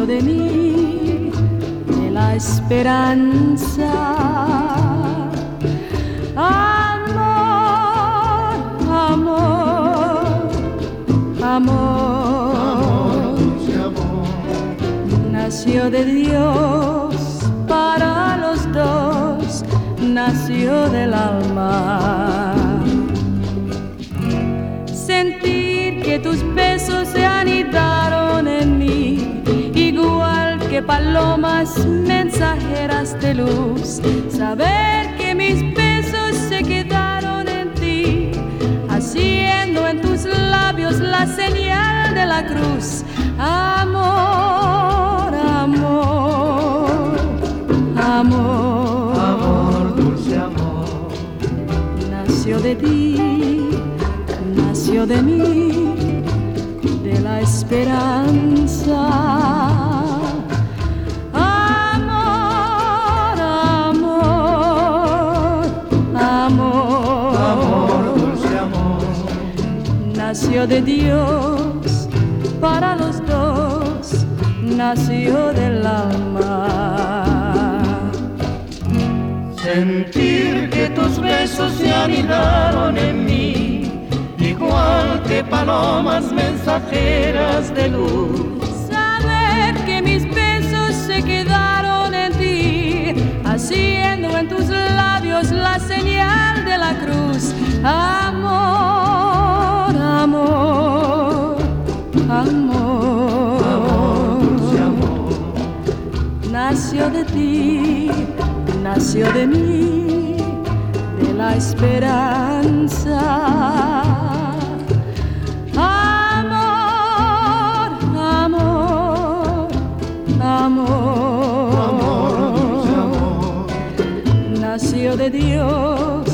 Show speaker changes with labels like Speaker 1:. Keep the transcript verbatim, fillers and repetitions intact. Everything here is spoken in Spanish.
Speaker 1: de mí, de la esperanza. Amor, amor, amor,
Speaker 2: dulce amor,
Speaker 1: nació de Dios para los dos, nació del alma. Sentir que tus besos se anidaron en mí, igual que palomas mensajeras de luz. Saber que mis besos se quedaron en ti, haciendo en tus labios la señal de la cruz. Amor, amor, amor,
Speaker 2: amor, dulce amor,
Speaker 1: nació de ti, nació de mí, de la esperanza. Amor, amor, amor,
Speaker 2: amor, dulce amor,
Speaker 1: nació de Dios para los dos, nació del alma.
Speaker 2: sentir que tus besos se anidaron en mí, igual que palomas mensajeras de luz.
Speaker 1: Saber que mis besos se quedaron en ti, haciendo en tus labios la señal de la cruz. Amor, amor, amor,
Speaker 2: amor, dulce amor,
Speaker 1: nació de ti, nació de mí, de la esperanza. Amor, amor, amor,
Speaker 2: amor, dulce amor,
Speaker 1: nació de Dios